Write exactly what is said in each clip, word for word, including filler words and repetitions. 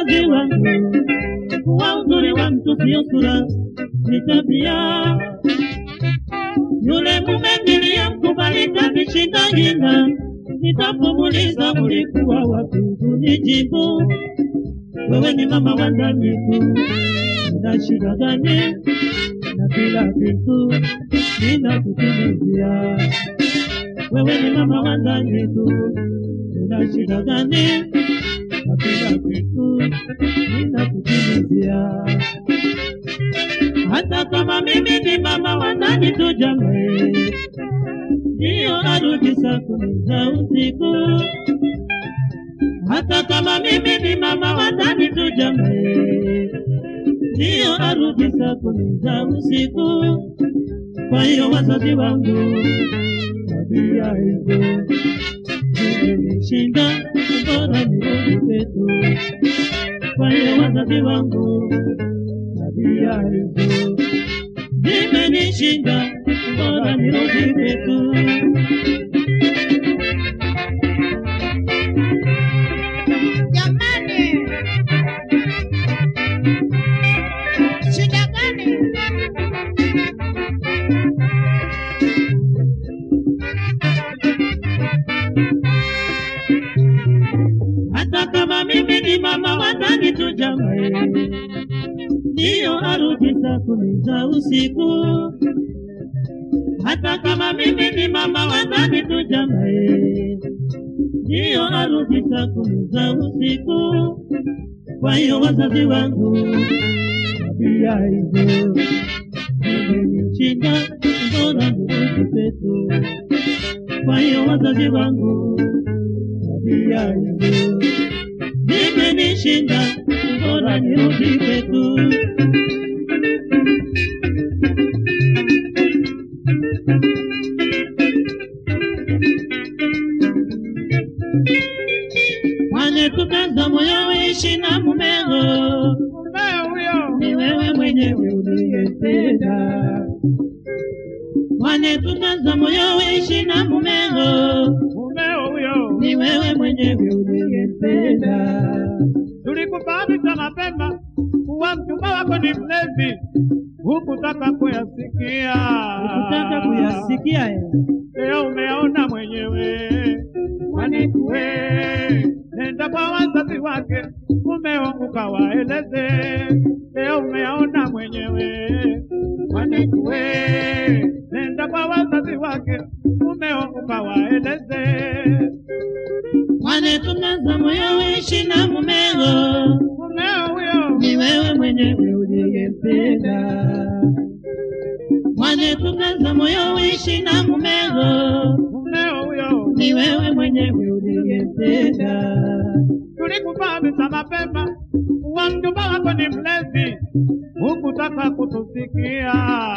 wazazi wangu kuwa uzuri wa mtu sio sura, ni tabia. Yule mume niliyemkubali kanishinda jina, nitapomuuliza ulikuwa wapi unijibu wewe ni mama wa ndani tu. Una shida gani na kila kitu ninakutimizia? Wewe ni mama wa ndani tu. Una shida gani na kila kitu ninakutimizia? Hata kama mimi ni mama wa ndani tu jamani, ndiyo arudi saa kumi za usiku. Hata kama mimi ni mama wa ndani tu jamani, ndiyo arudi saa kumi za usiku. Kwa hiyo wazazi wangu, tabia hizo zimenishinda, bora nirudi kwetu. Kwa hiyo wazazi wangu, tabia hizo zimenishinda, bora nirudi kwetu. Hata kama mimi ni mama wa ndani tu jamani, ndiyo arudi saa kumi za usiku. Hata kama mimi ni mama wa ndani tu jamani, ndiyo arudi saa kumi za usiku. Kwa hiyo wazazi wangu, tabia hizo zimenishinda, bora nirudi kwetu. Kwa hiyo wazazi wangu, tabia hizo zimenishinda, bora nirudi kwetu. Mwane tukaza moyo ishi na mumeo, mumeo huyo ni wewe mwenyewe uliyependa. Mwane tukaza moyo ishi na mumeo, mumeo huyo ni wewe mwenyewe uliyependa. Tulikufahamisha mapema kuwa mchumba wako ni mlevi, hukutaka kuyasikia. Hukutaka kuyasikia eh? Leo umeona mwenyewe. Kwani we nenda kwa wazazi wake, mumeo ukawaeleze. Leo umeona mwenyewe. Kwani we nenda kwa wazazi wake, mumeo ukawaeleze. Mwane tukaza moyo ishi na mumeo, mumeo huyo ni wewe mwenyewe uliyempenda. Mwane tukaza moyo ishi na mumeo, mumeo huyo ni wewe mwenyewe uliyempenda. Tulikufahamisha mapema kuwa mchumba wako ni mlevi, hukutaka kutusikia.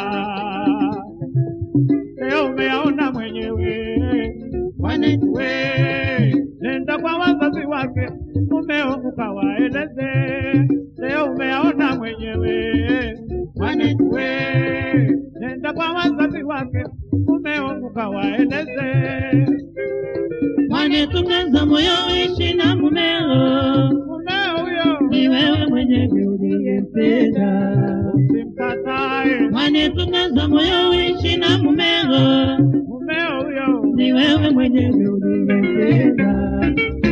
Leo umeona mwenyewe. Kwani we nenda kwa wazazi wake, mumeo ukawaeleze. Leo umeona mwenyewe. Kwani we nenda kwa wazazi wake, mumeo ukawaeleze. Mwane tukaza moyo ishi na mumeo, mumeo huyo ni wewe mwenyewe uliyempenda. Simkatae. Mwane tukaza moyo ishi na mumeo, mumeo huyo ni wewe mwenyewe uliyempenda.